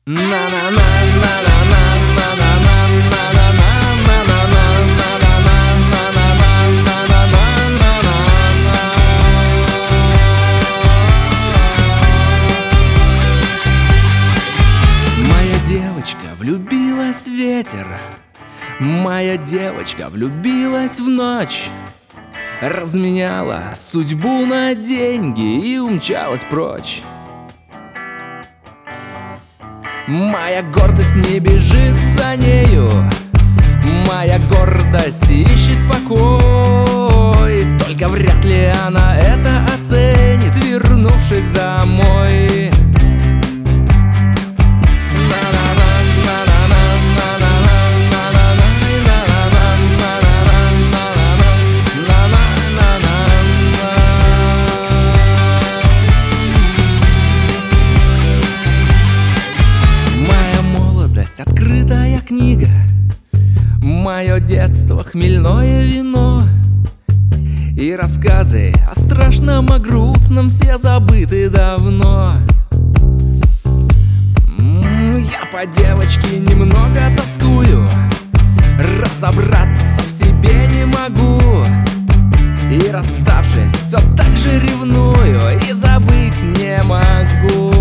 Моя девочка влюбилась в ветер, моя девочка влюбилась в ночь, разменяла судьбу на деньги и умчалась прочь. Моя гордость не бежит за нею, моя гордость ищет покой. Только вряд ли она это оценит, вернувшись домой. Открытая книга, мое детство, хмельное вино и рассказы о страшном, о грустном, все забыты давно. Я по девочке немного тоскую, разобраться в себе не могу, и расставшись, все так же ревную и забыть не могу.